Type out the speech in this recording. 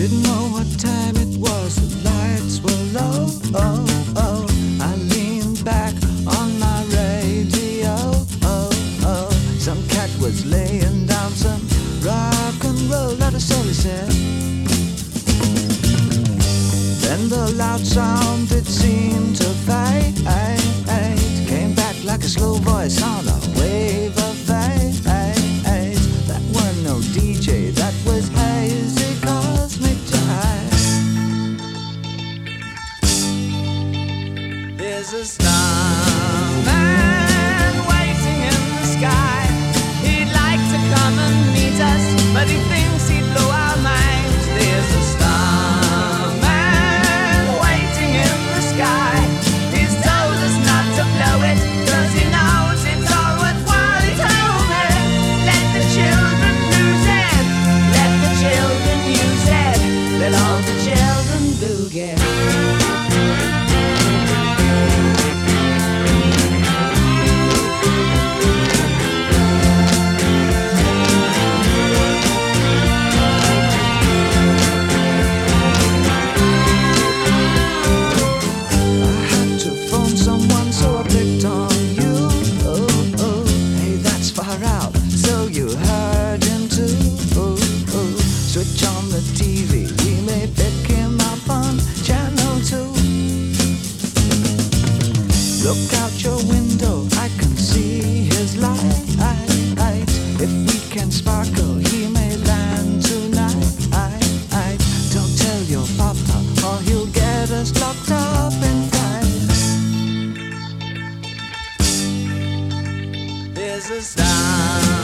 Didn't know what time it was, the lights were low. Oh, oh. I leaned back on my radio. Oh, oh. Some cat was laying down some rock and roll, that is all he said. Then the loud sound, it seemed to fade. Came back like a slow voice on a wave of fate. That weren't no DJ, that was hazy cosmic jive. There's a starman waiting in the sky. He'd like to come and meet us, but he thinks he'd blow our minds. There's a starman waiting in the sky. He's told us not to blow it, 'cause he knows it's all worthwhile. He told me, let the children lose it, let the children use it, let all the children boogie. Switch on the TV, we may pick him up on channel 2. Look out your window, I can see his light. If we can sparkle, he may land tonight. Don't tell your papa, or he'll get us locked up in time. There's a star